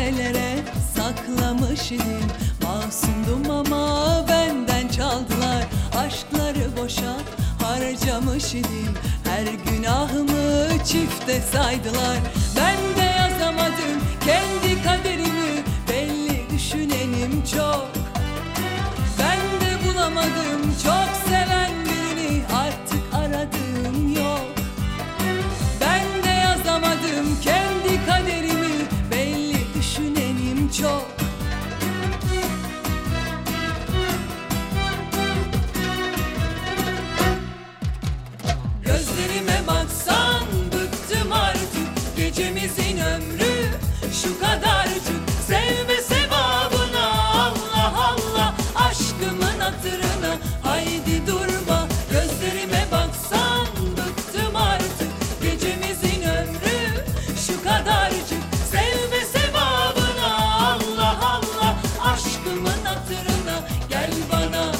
nerelere saklamış idim. Masumdum ama benden çaldılar. Aşkları boşa harcamış idim. Her günahımı çifte saydılar. Ben de yazamadım kendi kaderimi, belli düşünenim çok. Ben de bulamadım çok seven birini, artık aradığım yok. Ben de yazamadım kendi kaderimi, belli düşünenim çok. Gözlerime baksan bıktım artık, gecemizin ömrü şu kadarcık. Sevme sevabına Allah Allah, aşkımın hatırına haydi durma. Gözlerime baksan bıktım artık, gecemizin ömrü şu kadarcık. Sevme sevabına Allah Allah, aşkımın hatırına gel bana.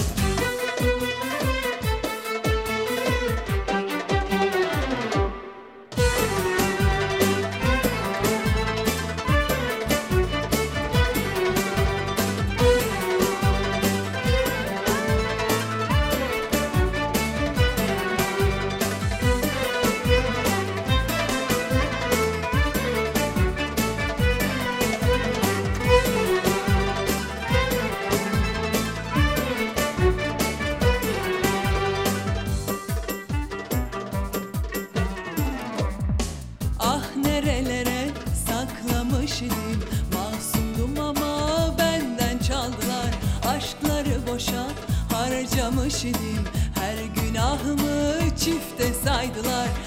Nerelere saklamış idim. Masumdum ama benden çaldılar. Aşkları boşa harcamış idim. Her günahımı çifte saydılar.